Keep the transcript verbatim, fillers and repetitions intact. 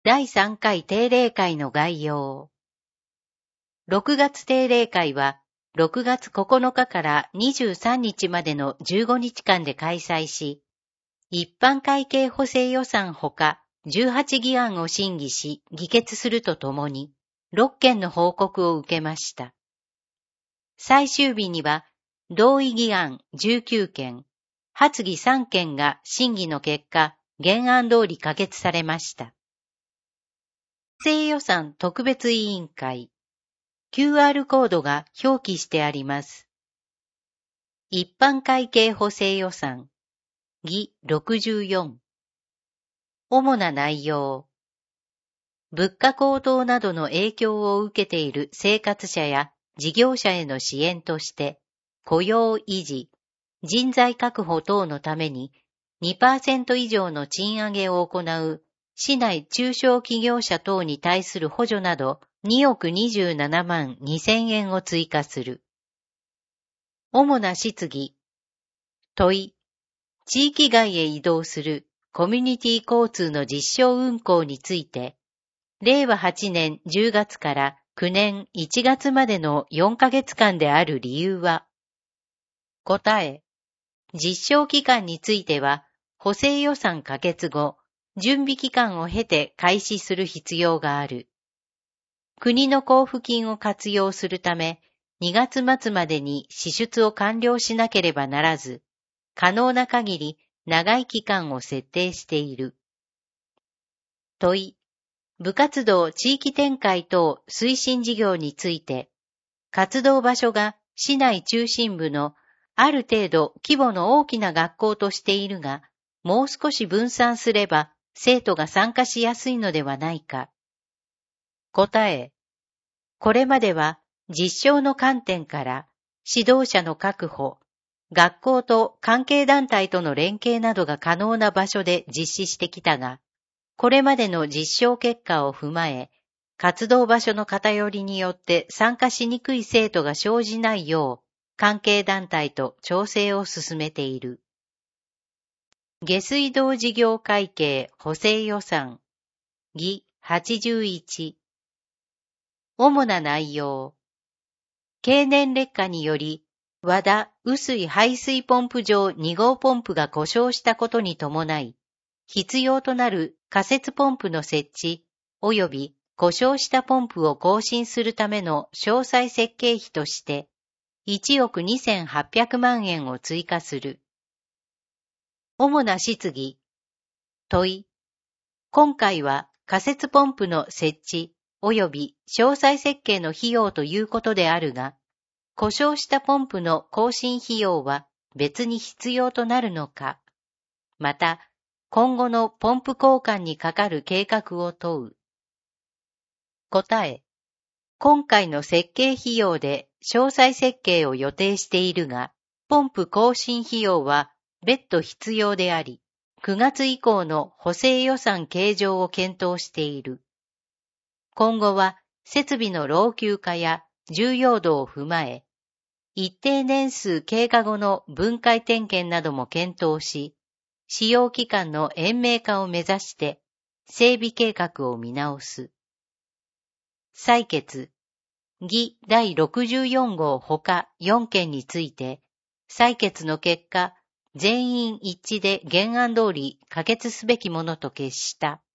だいさんかい定例会の概要。ろくがつ定例会は、ろくがつここのかからにじゅうさんにちまでのじゅうごにちかんで開催し、一般会計補正予算ほかじゅうはちぎ案を審議し、議決するとともに、ろっけんの報告を受けました。最終日には、同意議案じゅうきゅうけん、発議さんけんが審議の結果、原案通り可決されました。補正予算特別委員会。キューアール コードが表記してあります。一般会計補正予算。議ろくじゅうよん。主な内容。物価高騰などの影響を受けている生活者や事業者への支援として、雇用維持、人材確保等のために にパーセント 以上の賃上げを行う市内中小企業者等に対する補助などにおくにじゅうななまんにせんえんを追加する。主な質疑。問い。地域外へ移動するコミュニティ交通の実証運行について、れいわはちねんじゅうがつからくねんいちがつまでのよんかげつかんである理由は。答え。実証期間については、補正予算可決後、準備期間を経て開始する必要がある。国の交付金を活用するため、にがつまつまでに支出を完了しなければならず、可能な限り長い期間を設定している。問い。部活動地域展開等推進事業について、活動場所が市内中心部のある程度規模の大きな学校としているが、もう少し分散すれば生徒が参加しやすいのではないか。答え。これまでは実証の観点から指導者の確保、学校と関係団体との連携などが可能な場所で実施してきたが、これまでの実証結果を踏まえ、活動場所の偏りによって参加しにくい生徒が生じないよう、関係団体と調整を進めている。下水道事業会計補正予算。議はちじゅういち。主な内容。経年劣化により、和田雨水排水ポンプ場にごうポンプが故障したことに伴い、必要となる仮設ポンプの設置、及び故障したポンプを更新するための詳細設計費として、いちおくにせんはっぴゃくまんえんを追加する。主な質疑。問い。今回は仮設ポンプの設置及び詳細設計の費用ということであるが、故障したポンプの更新費用は別に必要となるのか。また、今後のポンプ交換にかかる計画を問う。答え。今回の設計費用で詳細設計を予定しているが、ポンプ更新費用は別途必要であり、くがつ以降の補正予算計上を検討している。今後は設備の老朽化や重要度を踏まえ、一定年数経過後の分解点検なども検討し、使用期間の延命化を目指して整備計画を見直す。採決。議だいろくじゅうよんごうほかよんけんについて、採決の結果、全員一致で原案通り可決すべきものと決した。